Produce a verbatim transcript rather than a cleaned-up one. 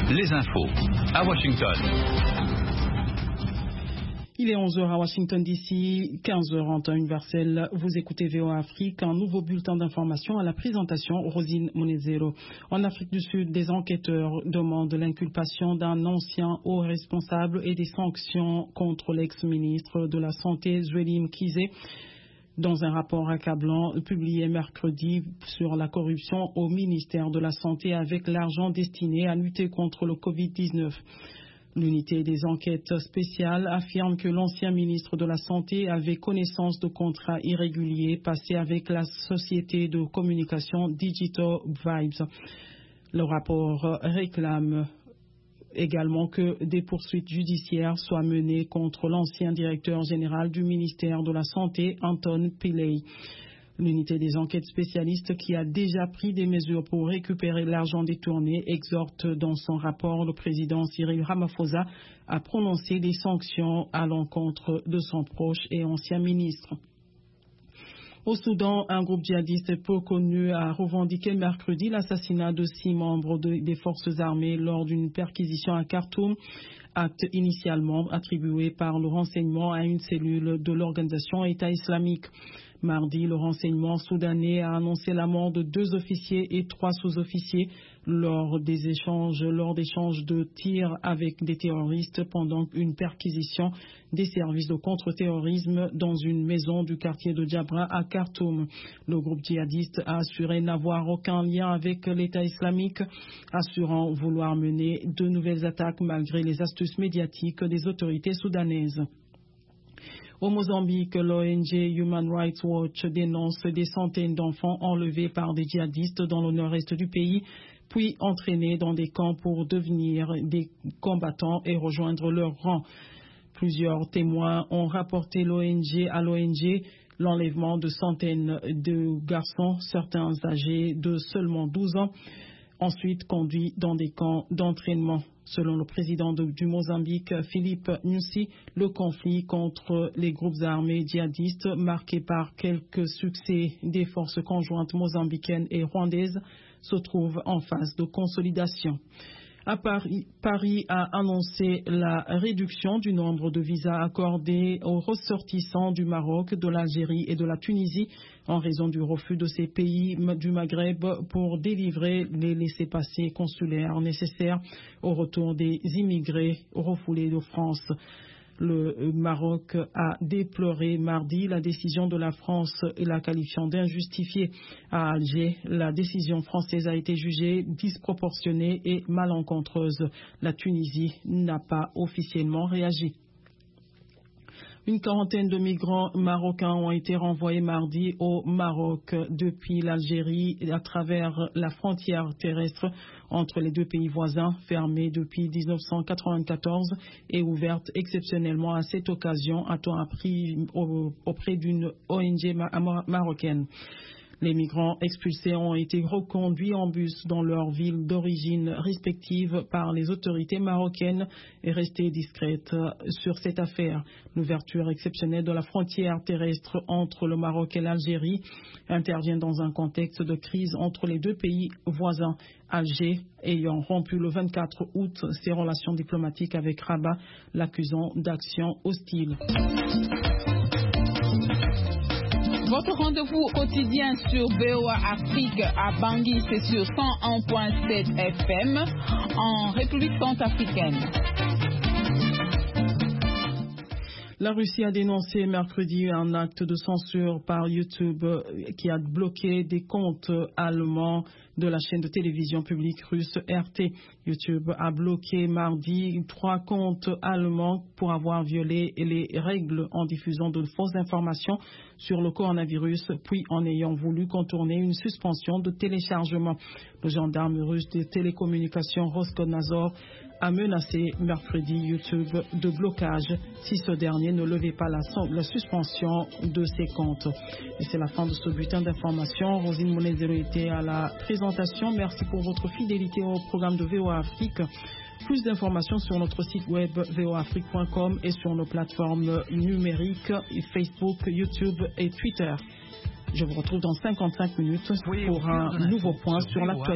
les infos à Washington. Il est onze heures à Washington D C, quinze heures en temps universel. Vous écoutez V O A Afrique, un nouveau bulletin d'information à la présentation Rosine Monezero. En Afrique du Sud, des enquêteurs demandent l'inculpation d'un ancien haut responsable et des sanctions contre l'ex-ministre de la Santé, Zweli Mkhize, dans un rapport accablant publié mercredi sur la corruption au ministère de la Santé avec l'argent destiné à lutter contre le covid dix-neuf. L'unité des enquêtes spéciales affirme que l'ancien ministre de la Santé avait connaissance de contrats irréguliers passés avec la société de communication Digital Vibes. Le rapport réclame également que des poursuites judiciaires soient menées contre l'ancien directeur général du ministère de la Santé, Anton Pillay. L'unité des enquêtes spécialistes, qui a déjà pris des mesures pour récupérer l'argent détourné, exhorte dans son rapport le président Cyril Ramaphosa à prononcer des sanctions à l'encontre de son proche et ancien ministre. Au Soudan, un groupe djihadiste peu connu a revendiqué mercredi l'assassinat de six membres de, des forces armées lors d'une perquisition à Khartoum, acte initialement attribué par le renseignement à une cellule de l'organisation État islamique. Mardi, le renseignement soudanais a annoncé la mort de deux officiers et trois sous-officiers lors des échanges, lors d'échanges de tirs avec des terroristes pendant une perquisition des services de contre-terrorisme dans une maison du quartier de Djabra à Khartoum. Le groupe djihadiste a assuré n'avoir aucun lien avec l'État islamique, assurant vouloir mener de nouvelles attaques malgré les astuces médiatiques des autorités soudanaises. Au Mozambique, l'O N G Human Rights Watch dénonce des centaines d'enfants enlevés par des djihadistes dans le nord-est du pays, puis entraînés dans des camps pour devenir des combattants et rejoindre leur rang. Plusieurs témoins ont rapporté l'O N G à l'O N G l'enlèvement de centaines de garçons, certains âgés de seulement douze ans, ensuite conduits dans des camps d'entraînement. Selon le président de, du Mozambique, Philippe Nyusi, le conflit contre les groupes armés djihadistes, marqué par quelques succès des forces conjointes mozambicaines et rwandaises, se trouve en phase de consolidation. À Paris, Paris a annoncé la réduction du nombre de visas accordés aux ressortissants du Maroc, de l'Algérie et de la Tunisie en raison du refus de ces pays du Maghreb pour délivrer les laissez-passer consulaires nécessaires au retour des immigrés refoulés de France. Le Maroc a déploré mardi la décision de la France et la qualifiant d'injustifiée. À Alger, la décision française a été jugée disproportionnée et malencontreuse. La Tunisie n'a pas officiellement réagi. Une quarantaine de migrants marocains ont été renvoyés mardi au Maroc depuis l'Algérie à travers la frontière terrestre entre les deux pays voisins, fermée depuis mille neuf cent quatre-vingt-quatorze et ouverte exceptionnellement à cette occasion, a-t-on appris auprès d'une O N G marocaine. Les migrants expulsés ont été reconduits en bus dans leurs villes d'origine respectives par les autorités marocaines et restés discrètes sur cette affaire. L'ouverture exceptionnelle de la frontière terrestre entre le Maroc et l'Algérie intervient dans un contexte de crise entre les deux pays voisins. Alger ayant rompu le vingt-quatre août ses relations diplomatiques avec Rabat, l'accusant d'actions hostiles. Votre rendez-vous quotidien sur V O A Afrique à Bangui, c'est sur cent un point sept F M en République centrafricaine. La Russie a dénoncé mercredi un acte de censure par YouTube qui a bloqué des comptes allemands de la chaîne de télévision publique russe R T. YouTube a bloqué mardi trois comptes allemands pour avoir violé les règles en diffusant de fausses informations sur le coronavirus, puis en ayant voulu contourner une suspension de téléchargement. Le gendarme russe des télécommunications Roskomnadzor a menacé mercredi YouTube de blocage si ce dernier ne levait pas la, la suspension de ses comptes. Et c'est la fin de ce bulletin d'information. Rosine Monezero était à la présentation. Merci pour votre fidélité au programme de V O A Afrique. Plus d'informations sur notre site web v o afrique point com et sur nos plateformes numériques Facebook, YouTube et Twitter. Je vous retrouve dans cinquante-cinq minutes pour un nouveau point sur l'actualité.